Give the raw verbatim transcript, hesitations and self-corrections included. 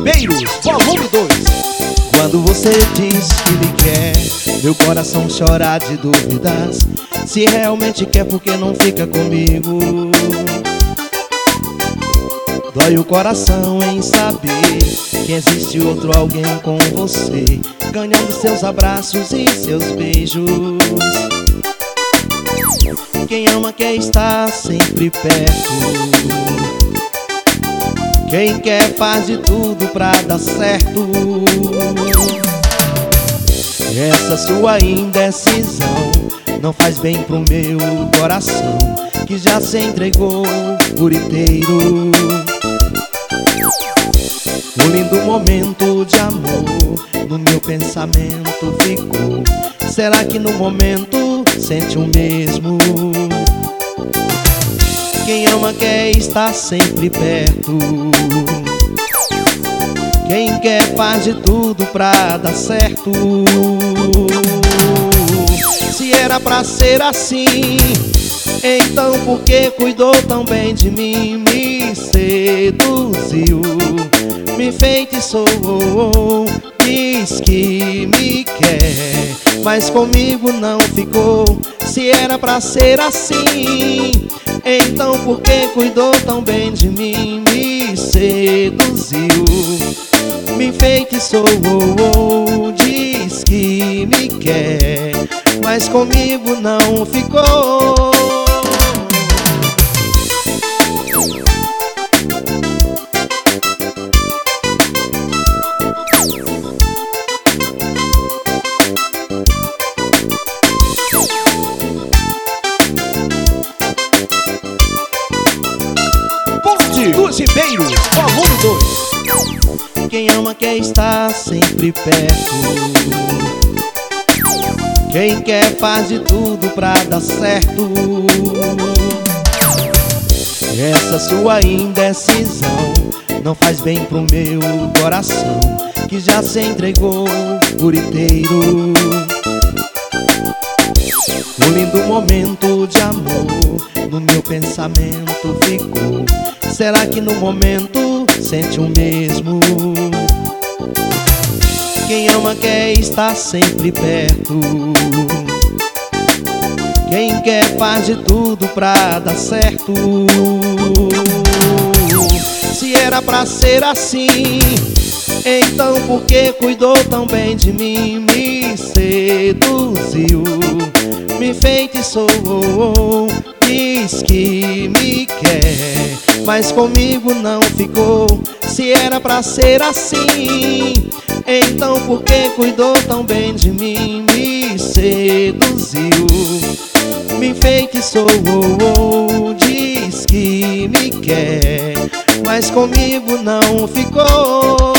Ribeiros, volume dois. Quando você diz que me quer, meu coração chora de dúvidas. Se realmente quer, por que não fica comigo? Dói o coração em saber que existe outro alguém com você, ganhando seus abraços e seus beijos. Quem ama quer estar sempre perto. Quem quer faz de tudo pra dar certo. Essa sua indecisão não faz bem pro meu coração, que já se entregou por inteiro. Um lindo momento de amor no meu pensamento ficou. Será que no momento sente o mesmo? Quem ama quer estar sempre perto. Quem quer faz de tudo pra dar certo. Se era pra ser assim, então por que cuidou tão bem de mim? Me seduziu, me enfeitiçou, diz que me quer, mas comigo não ficou. Se era pra ser assim, então por que cuidou tão bem de mim? Me seduziu, me enfeitiçou, diz que me quer, mas comigo não ficou. Dos Ribeiros, volume dois. Quem ama quer estar sempre perto. Quem quer faz de tudo pra dar certo. Essa sua indecisão não faz bem pro meu coração, que já se entregou por inteiro. Um lindo momento de amor no meu pensamento ficou. Será que no momento sente o mesmo? Quem ama quer estar sempre perto. Quem quer faz de tudo pra dar certo. Se era pra ser assim, então por que cuidou tão bem de mim? Me seduziu, me enfeitiçou, diz que me quer, mas comigo não ficou. Se era pra ser assim, então por que cuidou tão bem de mim? Me seduziu, me enfeitiçou, diz que me quer, mas comigo não ficou.